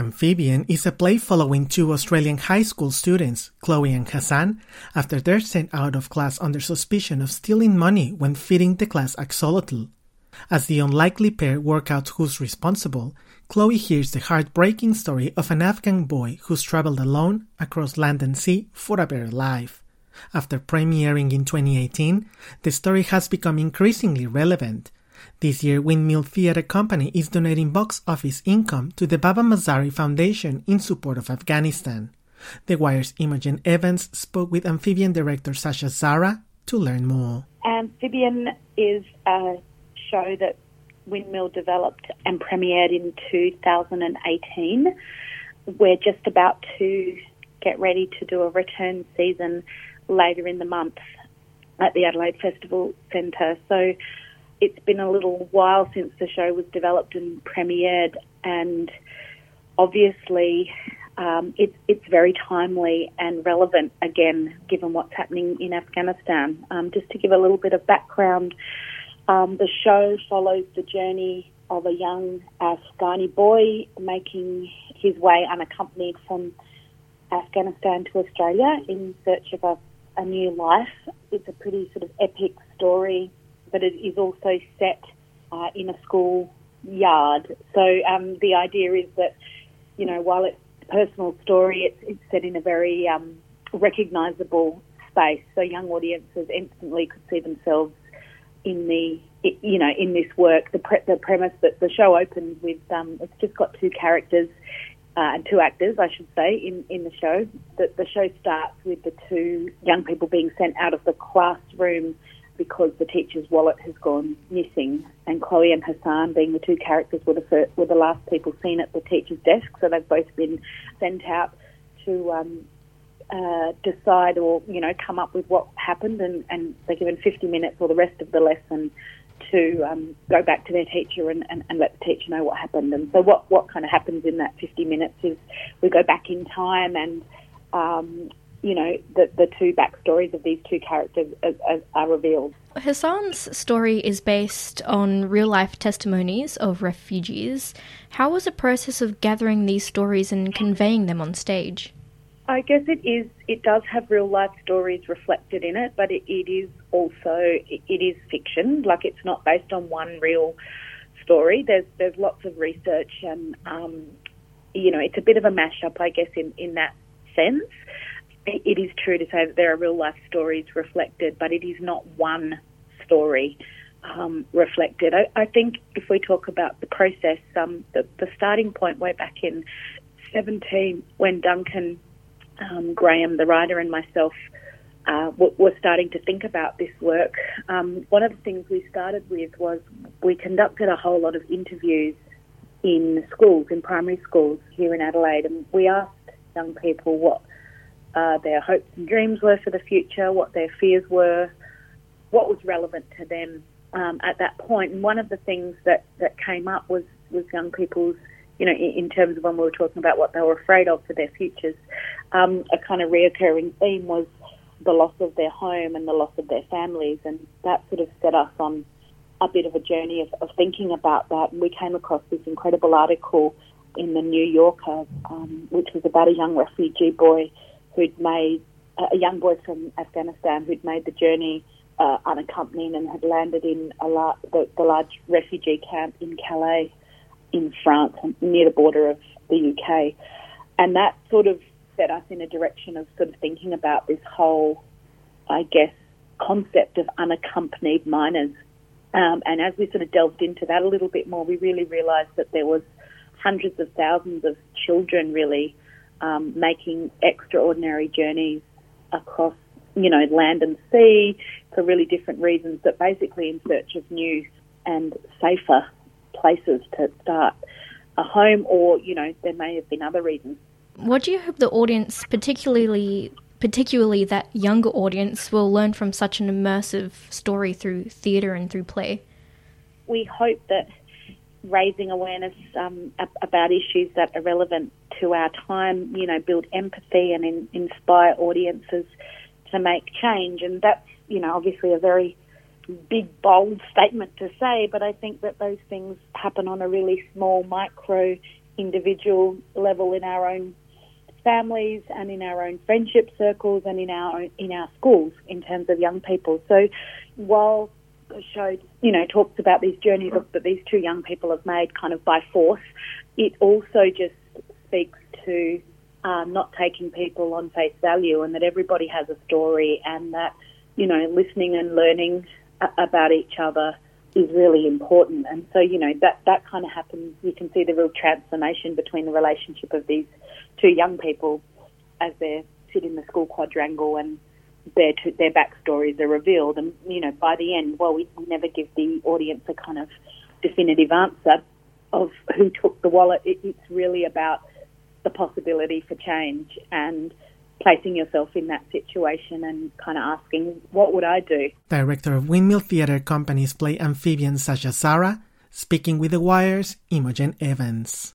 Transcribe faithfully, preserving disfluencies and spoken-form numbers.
Amphibian is a play following two Australian high school students, Chloe and Hassan, after they're sent out of class under suspicion of stealing money when feeding the class axolotl. As the unlikely pair work out who's responsible, Chloe hears the heartbreaking story of an Afghan boy who's traveled alone across land and sea for a better life. After premiering in twenty eighteen, the story has become increasingly relevant. This year, Windmill Theatre Company is donating box office income to the Baba Mazari Foundation in support of Afghanistan. The Wire's Imogen Evans spoke with Amphibian director Sasha Zara to learn more. Amphibian is a show that Windmill developed and premiered in two thousand eighteen. We're just about to get ready to do a return season later in the month at the Adelaide Festival Centre. So it's been a little while since the show was developed and premiered, and obviously um, it's it's very timely and relevant again, given what's happening in Afghanistan. Um, just to give a little bit of background, um, the show follows the journey of a young Afghani boy making his way unaccompanied from Afghanistan to Australia in search of a, a new life. It's a pretty sort of epic story, but it is also set uh, in a school yard. So um, the idea is that, you know, while it's a personal story, it's, it's set in a very um, recognisable space. So young audiences instantly could see themselves in the, you know, in this work. The, pre- the premise that the show opens with, um, it's just got two characters uh, and two actors, I should say, in, in the show. The, the show starts with the two young people being sent out of the classroom because the teacher's wallet has gone missing, and Chloe and Hassan, being the two characters, were the first, were the last people seen at the teacher's desk. So they've both been sent out to um, uh, decide or, you know, come up with what happened, and, and they're given fifty minutes or the rest of the lesson to um, go back to their teacher and, and, and let the teacher know what happened. And so what, what kind of happens in that fifty minutes is we go back in time and um, you know, the, the two backstories of these two characters are, are, are revealed. Hassan's story is based on real-life testimonies of refugees. How was the process of gathering these stories and conveying them on stage? I guess it is. It does have real-life stories reflected in it, but it, it is also, it, it is fiction. Like, it's not based on one real story. There's there's lots of research and, um, you know, it's a bit of a mashup, I guess, in, in that sense. It is true to say that there are real-life stories reflected, but it is not one story um, reflected. I, I think if we talk about the process, um, the, the starting point way back in seventeen, when Duncan um, Graham, the writer, and myself uh, w- were starting to think about this work, um, one of the things we started with was we conducted a whole lot of interviews in schools, in primary schools here in Adelaide, and we asked young people what Uh, their hopes and dreams were for the future, what their fears were, what was relevant to them um, at that point. And one of the things that, that came up was, was young people's, you know, in, in terms of when we were talking about what they were afraid of for their futures, um, a kind of reoccurring theme was the loss of their home and the loss of their families. And that sort of set us on a bit of a journey of, of thinking about that. And we came across this incredible article in the New Yorker, um, which was about a young refugee boy who'd made, uh, a young boy from Afghanistan who'd made the journey uh, unaccompanied and had landed in a la- the, the large refugee camp in Calais in France, near the border of the U K. And that sort of set us in a direction of sort of thinking about this whole, I guess, concept of unaccompanied minors. Um, and as we sort of delved into that a little bit more, we really realised that there was hundreds of thousands of children really Um, making extraordinary journeys across, you know, land and sea for really different reasons, but basically in search of new and safer places to start a home, or, you know, there may have been other reasons. What do you hope the audience, particularly particularly that younger audience, will learn from such an immersive story through theatre and through play? We hope that raising awareness um, about issues that are relevant to our time, you know, build empathy and in, inspire audiences to make change. And that's, you know, obviously a very big, bold statement to say, but I think that those things happen on a really small, micro, individual level in our own families and in our own friendship circles and in our own, in our schools in terms of young people. So while the show, you know, talks about these journeys that these two young people have made kind of by force, it also just speaks to uh, not taking people on face value, and that everybody has a story, and that, you know, listening and learning a- about each other is really important. And so, you know, that, that kind of happens. You can see the real transformation between the relationship of these two young people as they sit in the school quadrangle and their two, their backstories are revealed. And, you know, by the end, well, we never give the audience a kind of definitive answer of who took the wallet. It, it's really about the possibility for change and placing yourself in that situation and kind of asking, what would I do? Director of Windmill Theatre Company's play Amphibians, Sasha Zara, speaking with The Wire's Imogen Evans.